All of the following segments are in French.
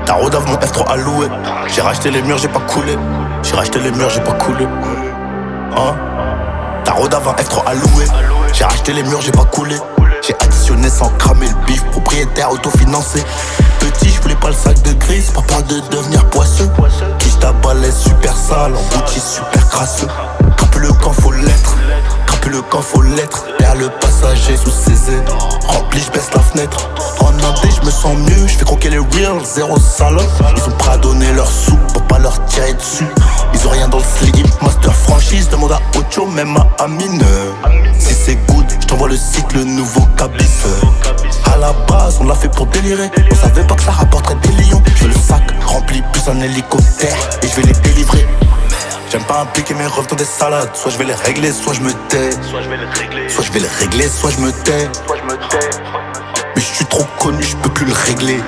Tarot d'ave mon F3 à louer. J'ai racheté les murs, j'ai pas coulé. J'ai racheté les murs, j'ai pas coulé. Hein? Tarot d'ave un F3 à louer. J'ai racheté les murs, j'ai pas coulé. J'ai additionné sans cramer le bif. Propriétaire autofinancé. Petit, je voulais pas le sac de grise. Pas peur de devenir poisseux. Quiche ta balèze super sale. En Gucci super crasseux. Campe le camp, faut l'être. Campe le camp, faut l'être. Derrière le passager sous ses aides. Rempli, je baisse la fenêtre. En Indé, je me sens mieux. Je fais croquer les reals, zéro salope. Ils sont prêts à donner leur sous pour pas leur tirer dessus. Ils ont rien dans le slip. Master franchise, demande à Ocho, même à Amine. Si c'est good, je t'envoie le site, le nouveau cabis. À la base, on l'a fait pour délirer. On savait pas que ça rapporterait des lions. Je veux le sac rempli plus un hélicoptère et je vais les délivrer. J'aime pas impliquer mes refs dans des salades. Soit je vais les régler, soit je me tais. Soit je vais les régler, soit je me tais. Mais je suis trop connu, je peux plus le régler.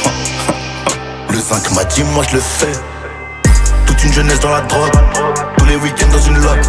Le zinc m'a dit, moi je le fais. Toute une jeunesse dans la drogue. Tous les week-ends dans une loque.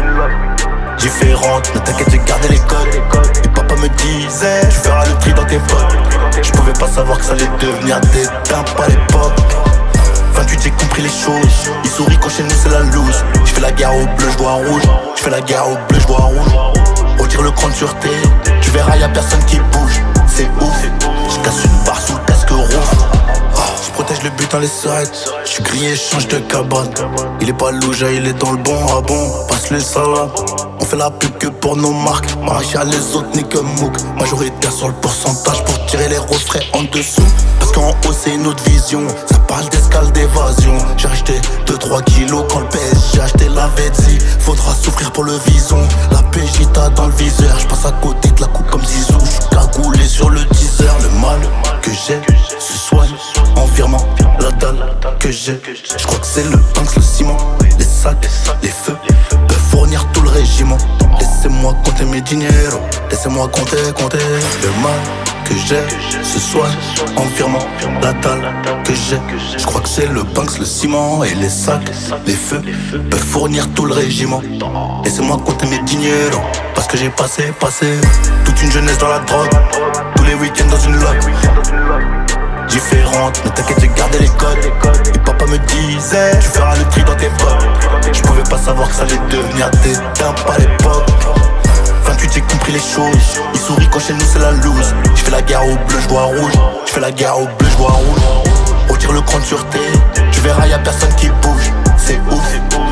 Différente, ne t'inquiète, j'ai gardé les codes. Et papa me disait, tu feras le tri dans tes potes. Je pouvais pas savoir que ça allait devenir des timpes à l'époque. 28, j'ai compris les choses. Ils sourient quand chez nous c'est la loose. Je fais la guerre au bleu, je vois rouge. Je fais la guerre au bleu, je vois rouge. Retire le cran de sûreté. Tu verras, y'a personne qui bouge. C'est ouf. Je casse une barre sous le casque rouge. Je protège le butin, les serettes. Je suis grillé, change de cabane. Il est pas louja, il est dans le bon. Ah bon, passe les salades. On fait la pub que pour nos marques. Marachia les autres ni que Mouk. Majoritaire sur le pourcentage pour tirer les refrains en dessous. Parce qu'en haut c'est une autre vision. Ça parle d'escale d'évasion. J'ai acheté 2-3 kilos quand le PS. J'ai acheté la Vetzi. Faudra souffrir pour le vison. La PJ dans le viseur. J'passe à côté de la coupe comme Zizou. J'suis cagoulé sur le teaser. Le mal que j'ai se soigne en virement. La dalle que j'ai, j'crois que c'est le Banks, le ciment. Les sacs, les feux peuvent fournir tout le régiment. Laissez-moi compter mes dineros. Laissez-moi compter. Le mal que j'ai se soigne en virement. La dalle que j'ai, j'crois que c'est le Banks, le ciment. Et les sacs, les feux peuvent fournir tout le régiment. Laissez-moi compter mes dineros. Parce que j'ai passé toute une jeunesse dans la drogue. Tous les week-ends dans une loque. Différente, ne t'inquiète, j'ai gardé les codes. Et papa me disait, tu feras le tri dans tes potes. Je pouvais pas savoir que ça allait devenir des timpes à l'époque. 28, j'ai compris les choses. Ils sourient quand chez nous c'est la loose. Je fais la guerre au bleu, je vois rouge. Je fais la guerre au bleu, je vois rouge. Retire le cran de sûreté. Tu verras, y'a personne qui bouge. C'est ouf.